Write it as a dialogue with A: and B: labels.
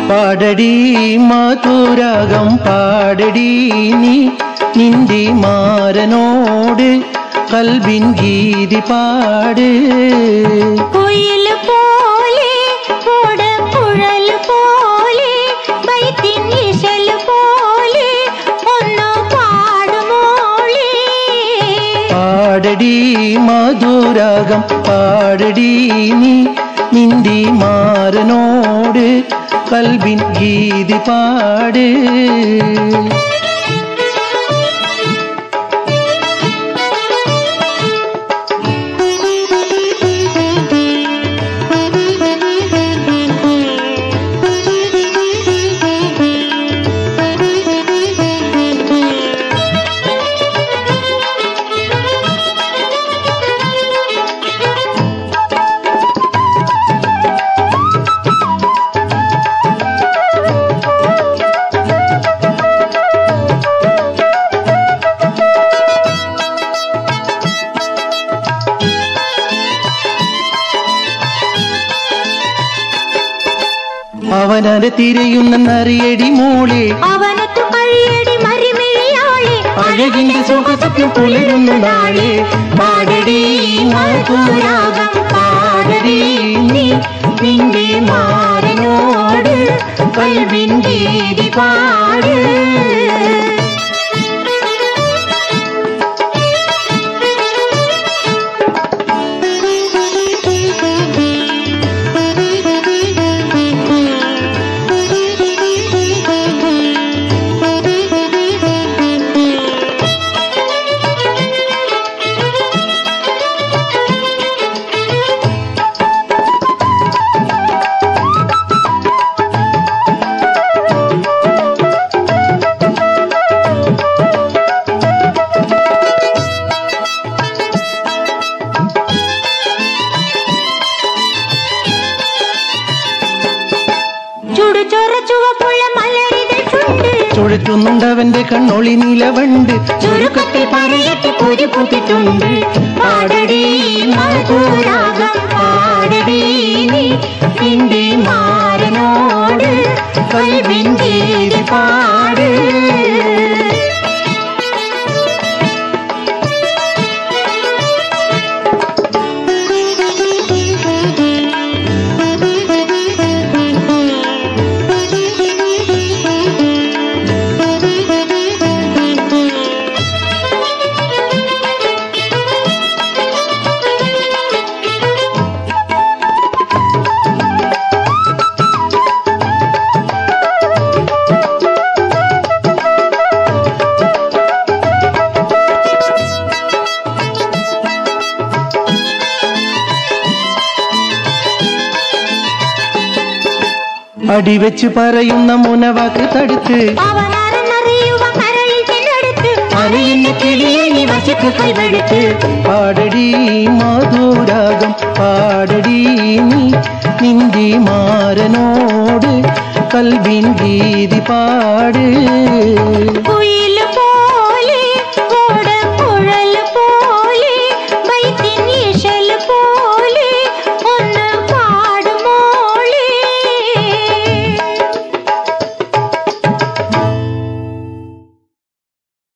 A: പാടടി മധുരാഗം പാടടി നീ നിന്റെ മാരനോട് കൽബിൻ ഗീതി പാട്.
B: കുയിൽ പോലെ കുഴൽ പോലെ ബൈത്തിൻ ഇശൽ പോലെ ഒന്ന് പാടുമോളെ.
A: പാടടി മധുരാഗം പാടടി നീ നിന്റെ മാരനോട് കൽബിൻ ഗീതി പാട്. അവനരെ തിരയുന്നറിയടി മോളെ,
B: അവനത്തു കഴിയടി മരിമിഴിയാളെ.
A: അഴകിന്റെ സുഖസത്യം പുലരുന്ന നാളെ. പാടടി മധുരാഗം പാടടി നീ നിന്റെ മാരനോട് കൽബിൻ ഗീതി പാട്. ചുഴറ്റുന്നുണ്ടവന്റെ കണ്ണൊളി നിലവണ്ട്,
B: ചുരുക്കത്തിൽ പറയട്ടെ പൊതി പൂത്തിട്ടുണ്ട്. പാടടി മധുരാഗം പാടടി നീ നിന്റെ മാരനോട് കൽബിൻ ഗീതി പാട്.
A: അടിവെച്ച് പറയുന്ന മുനവാക്ക് തടുത്ത്, പാടടി മധുരാഗം പാടടി നീ നിന്റെ മാരനോട് കൽബിൻ ഗീതി പാട്.